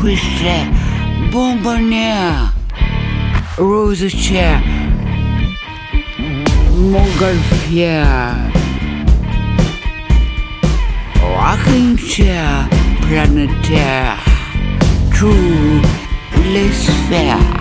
Whistler, Bonbonnière, Rosetière, Montgolfière, Rocking Chair, Planétaire, True, les sphères.